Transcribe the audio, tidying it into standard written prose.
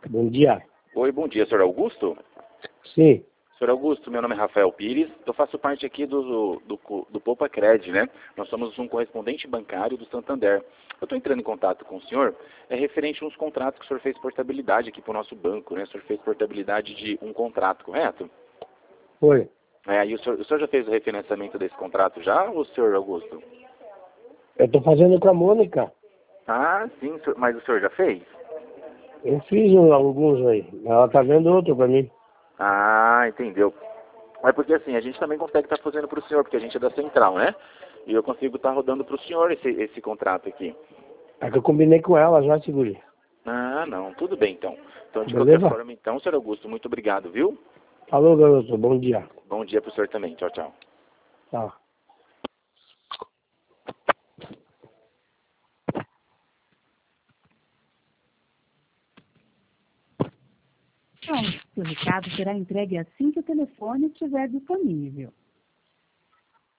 Bom dia. Oi, bom dia, senhor Augusto? Sim. Senhor Augusto, meu nome é Rafael Pires, eu faço parte aqui do Poupa Cred, né? Nós somos um correspondente bancário do Santander. Eu estou entrando em contato com o senhor, referente a uns contratos que o senhor fez portabilidade aqui para o nosso banco, né? O senhor fez portabilidade de um contrato, correto? Foi. E o senhor já fez o refinanciamento desse contrato já, ou senhor Augusto? Eu tô fazendo com a Mônica. Ah, sim, mas o senhor já fez? Eu fiz alguns aí. Ela tá vendo outro pra mim. Ah, entendeu. É porque assim, a gente também consegue estar fazendo para o senhor, porque a gente é da central, né? E eu consigo estar rodando para o senhor esse contrato aqui. É que eu combinei com ela já, segurei. Ah, não, tudo bem então. Então, de qualquer Beleza? forma, então, senhor Augusto, muito obrigado, viu? Falou, garoto. Bom dia. Bom dia para o senhor também. Tchau, tchau. Tá. Seu recado será entregue assim que o telefone estiver disponível.